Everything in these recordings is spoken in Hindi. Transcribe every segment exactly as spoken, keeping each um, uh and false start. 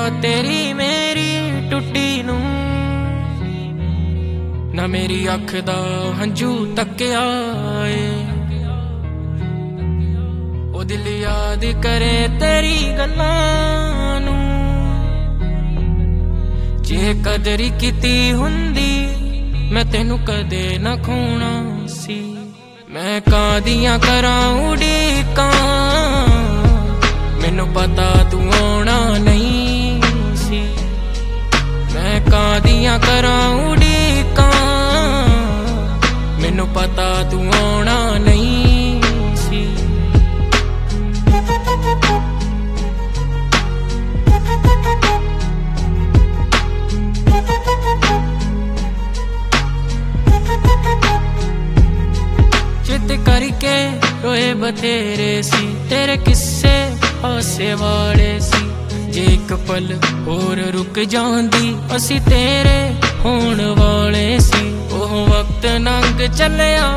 तेरी मेरी टुट्टी नू ना मेरी अख दा हंझू तक्या ए ओ दिल याद करे तेरी गल्लां नू जे कदर कीती हुंदी मैं तेनू कदे ना खोना सी। मैं कादियां करां उड़ीकां मैनू पता तू आना नहीं सी। मैं कादियां करां उड़ीकां मैनू पता तू आना नहीं सी। चित करके रोए बथेरे सी तेरे किस्से हासे वाले सी। जे एक पल होर रुक जांदी असी तेरे होण वाले सी। ओह वक्त लंघ चलिया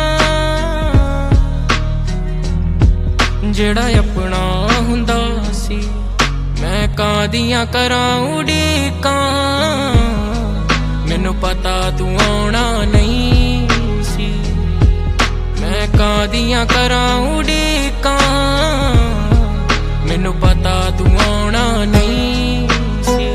जेड़ा अपना हुंदा सी। मैं कादियां करां उड़ीकां मैनू पता तू आना नहीं सी। मैं कादियां करां उड़ीकां मैनू पता तू आना नहीं सी।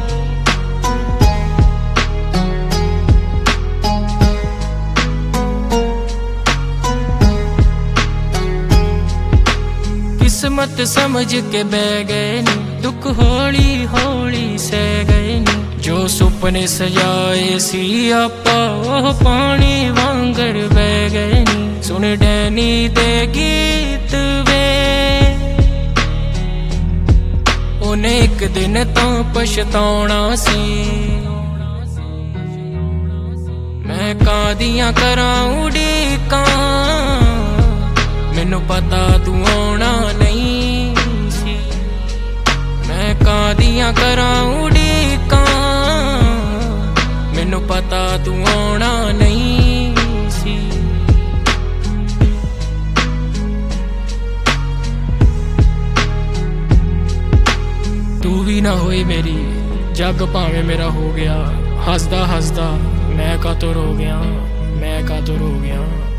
किस्मत समझ के बह गए नी दुख हौली हौली सह गए नी। जो सुपने सजाए सी आपा ओह पानी वांगर बह गए नी। सुन डैनी दे गीत वे उन्हें एक दिन तो पछताना सी। मैं कादियां करां उड़ीकां मैनू पता तू आना नहीं सी। मैं कादियां करां उड़ीकां मैनू पता तू आना नहीं सी। तू भी ना होई मेरी जग भावें मेरा हो गया। हसदा हसदा मैं कातों रो गया मैं कातों रो गया।